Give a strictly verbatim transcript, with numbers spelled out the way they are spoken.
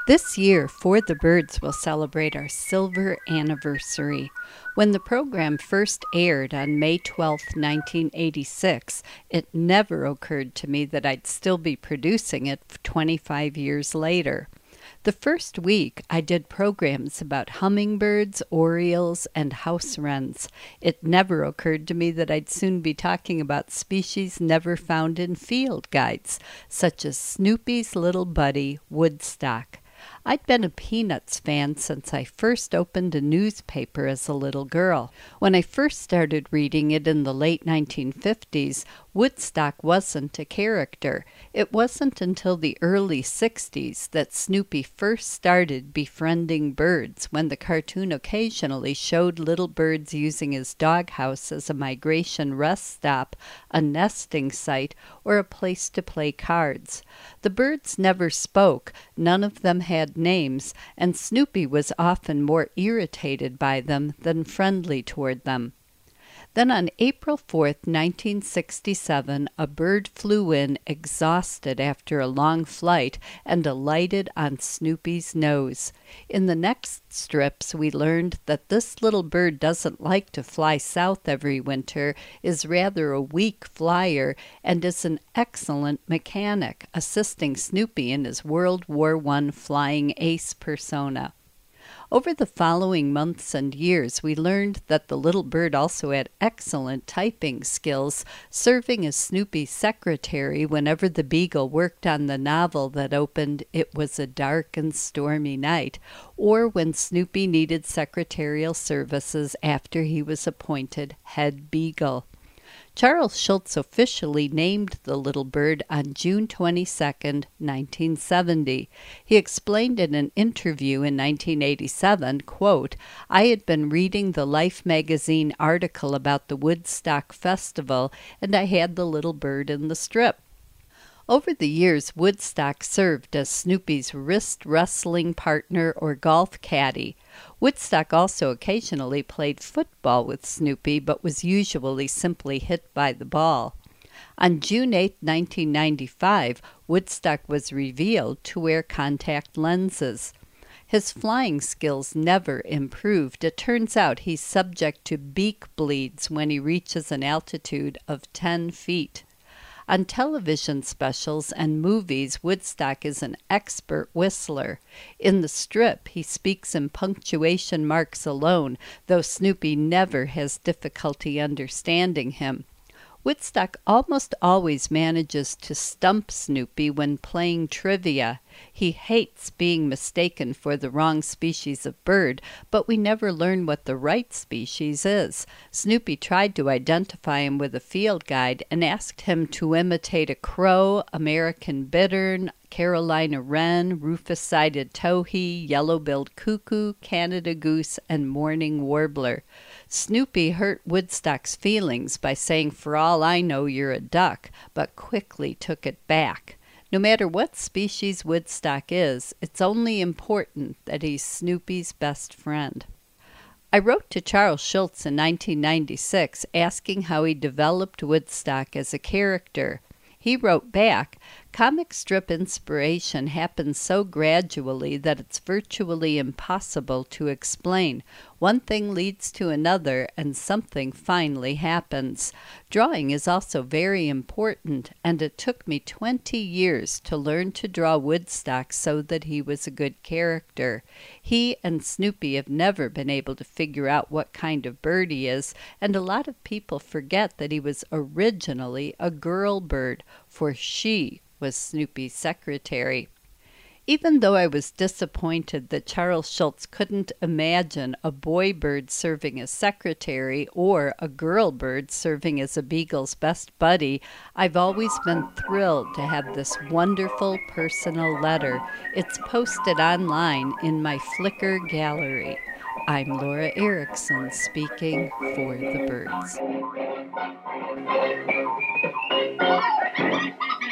This year, For the Birds will celebrate our silver anniversary. When the program first aired on May twelfth, nineteen eighty-six, it never occurred to me that I'd still be producing it twenty-five years later. The first week, I did programs about hummingbirds, orioles, and house wrens. It never occurred to me that I'd soon be talking about species never found in field guides, such as Snoopy's little buddy, Woodstock. I'd been a Peanuts fan since I first opened a newspaper as a little girl. When I first started reading it in the late nineteen fifties, Woodstock wasn't a character. It wasn't until the early sixties that Snoopy first started befriending birds, when the cartoon occasionally showed little birds using his doghouse as a migration rest stop, a nesting site, or a place to play cards. The birds never spoke, none of them had names, and Snoopy was often more irritated by them than friendly toward them. Then on April fourth, nineteen sixty-seven, a bird flew in exhausted after a long flight and alighted on Snoopy's nose. In the next strips, we learned that this little bird doesn't like to fly south every winter, is rather a weak flyer, and is an excellent mechanic, assisting Snoopy in his World War One flying ace persona. Over the following months and years, we learned that the little bird also had excellent typing skills, serving as Snoopy's secretary whenever the Beagle worked on the novel that opened "It Was a Dark and Stormy Night," or when Snoopy needed secretarial services after he was appointed head Beagle. Charles Schulz officially named the little bird on June twenty-second, nineteen seventy. He explained in an interview in nineteen eighty-seven, quote, "I had been reading the Life magazine article about the Woodstock Festival, and I had the little bird in the strip." Over the years, Woodstock served as Snoopy's wrist wrestling partner or golf caddy. Woodstock also occasionally played football with Snoopy, but was usually simply hit by the ball. On June eighth, nineteen ninety-five, Woodstock was revealed to wear contact lenses. His flying skills never improved. It turns out he's subject to beak bleeds when he reaches an altitude of ten feet. On television specials and movies, Woodstock is an expert whistler. In the strip, he speaks in punctuation marks alone, though Snoopy never has difficulty understanding him. Woodstock almost always manages to stump Snoopy when playing trivia. He hates being mistaken for the wrong species of bird, but we never learn what the right species is. Snoopy tried to identify him with a field guide and asked him to imitate a crow, American bittern, Carolina wren, rufous-sided towhee, yellow-billed cuckoo, Canada goose, and mourning warbler. Snoopy hurt Woodstock's feelings by saying, "For all I know, you're a duck," but quickly took it back. No matter what species Woodstock is, it's only important that he's Snoopy's best friend. I wrote to Charles Schulz in nineteen ninety-six asking how he developed Woodstock as a character. He wrote back, "Comic strip inspiration happens so gradually that it's virtually impossible to explain. One thing leads to another, and something finally happens. Drawing is also very important, and it took me twenty years to learn to draw Woodstock so that he was a good character. He and Snoopy have never been able to figure out what kind of bird he is, and a lot of people forget that he was originally a girl bird, for she was Snoopy's secretary." Even though I was disappointed that Charles Schulz couldn't imagine a boy bird serving as secretary or a girl bird serving as a Beagle's best buddy, I've always been thrilled to have this wonderful personal letter. It's posted online in my Flickr gallery. I'm Laura Erickson, speaking for the birds.